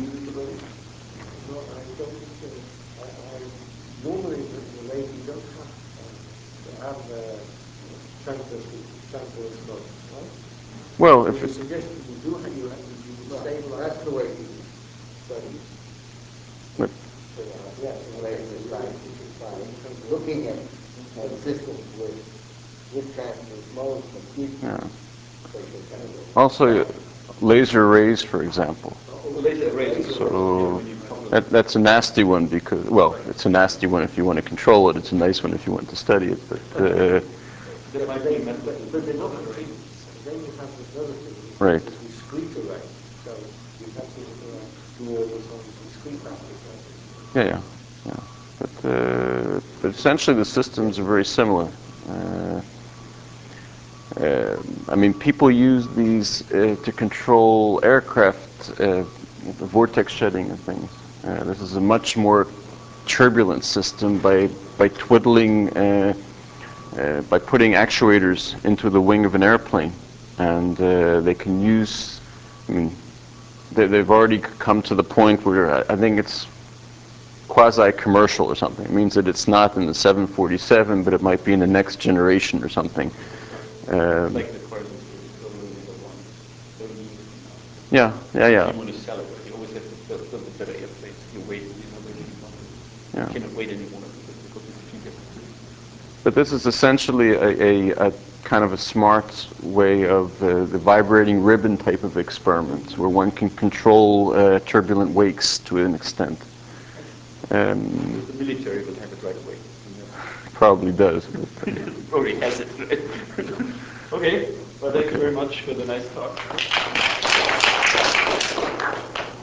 No, I don't think, uh, I, I, normally the, the laser you don't have uh, to have uh, transverse, transverse modes, right? well, So if you're it's suggesting you do have, you, have, you would Well, stabilize. that's the way he studies but, So, uh, yes, lasers by, by looking at, at systems with, with transverse modes that give you yeah. spatial temporal. Also, uh, laser arrays, for example. The laser arrays, of course, yeah, So when you couple that, that's a nasty one because, well, it's a nasty one if you want to control it. It's a nice one if you want to study it. But uh, that might They, be a method. but, but they're not complete. Then you have this other thing, which Right. is a discrete array. So you have to uh, do all this on discrete applications. yeah, yeah, yeah. But, uh, but essentially the systems are very similar. Uh, uh, I mean, people use these uh, to control aircraft, uh, the vortex shedding and things. Uh, this is a much more turbulent system by by twiddling, uh, uh, by putting actuators into the wing of an airplane, and uh, they can use. I mean, they, they've already come to the point where I, I think it's quasi-commercial or something. It means that it's not in the seven forty-seven, but it might be in the next generation or something. Um, Like the cars is already the one thirty years from now. yeah, yeah, If yeah, you want to sell it, right, you always have to build, build a better airplane. You wait, you know, wait any longer. yeah. You cannot wait anymore because But this is essentially a, a, a kind of a smart way of uh, the vibrating ribbon type of experiment, where one can control uh, turbulent wakes to an extent. Um, The military will have it right away. probably does. Probably has it. Right? Okay. Well, thank you very much for the nice talk.